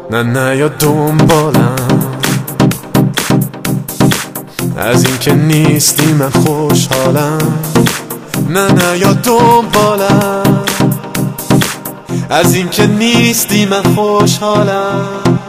نه یا دنبالم، از این که نیستی من خوشحالم. نه یا دنبالم، از این که نیستی من خوشحالم.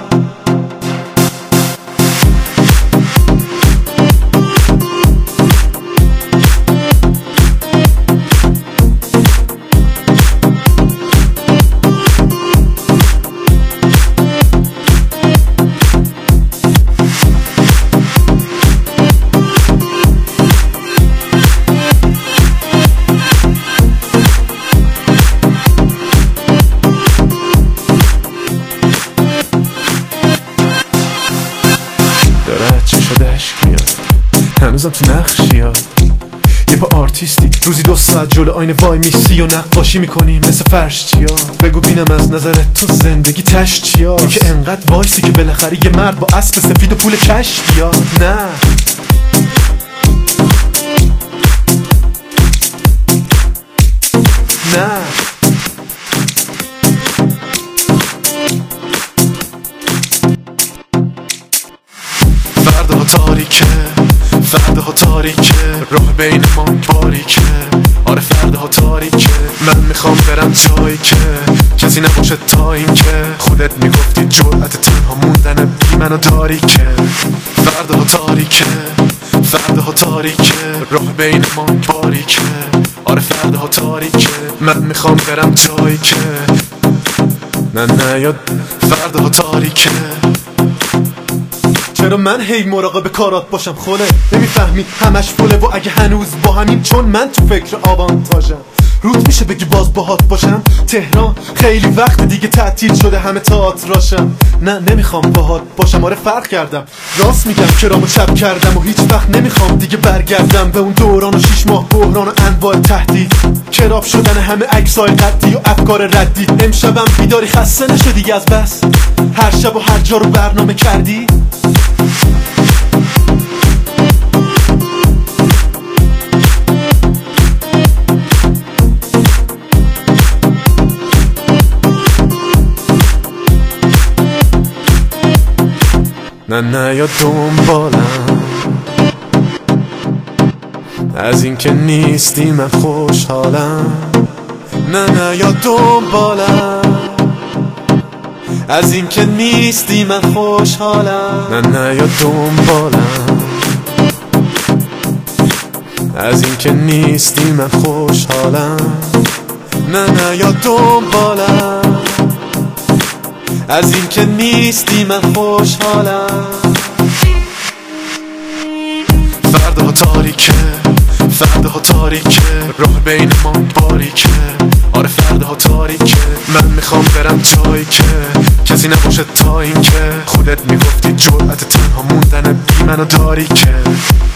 هنوزم تو نقشی ها، یه پا آرتیستی روزی 2 ساعت جلو آینه وای میسی و نقاشی میکنی مثل فرش چیا. بگو بینم از نظرت تو زندگی تش چیا، که انقدر وایسی که بالاخره یه مرد با اسب سفید و پول کشت یا نه. نه فردها تاریکه، فردها تاریکه، راه بین ما باریکه. آره فردها تاریکه، من میخوام برم جایی که کسی نباشه تا این که خودت میگفتی جرأت تنها موندن بی منو داری که. فردها تاریکه، فردها تاریکه، راه بین ما باریکه. آره فردها تاریکه، من میخوام برم جایی که نه یا فردها تاریکه. چرا من هی مراقب کارات باشم خله؟ نمیفهمی همش فوله و اگه هنوز با همین، چون من تو فکر آوانتاژم. رود میشه بگی باز باهات باشم؟ تهران خیلی وقت دیگه تعطیل شده، همه تئاتراشم. نه نمیخوام باهات باشم، آره فرق کردم، راست میگم کرامو شب کردم و هیچ وقت نمیخوام دیگه برگردم به اون دوران و 6 ماه بحران و انواع تهدید، کراب شدن همه عکسای قدی و افکار ردی. امشبم بیداری خسته نشدی دیگه از بس؟ هر شب و هر جا رو برنامه کردی؟ نه یا دنبالم، از این که نیستی من خوشحالم. نه یا دنبالم، از این که نیستی من خوشحالم. نه یا دنبالم، از این که نیستی من خوشحالم. نه یا دنبالم، از این که نیستی من خوشحالم. فردها تاریکه، فردها تاریکه، راه بین ما باریکه. آره فردها تاریکه، من میخوام برم جایی که کسی نباشه تا این که خودت میگفتی جرأت تنها موندن بی منو داری که.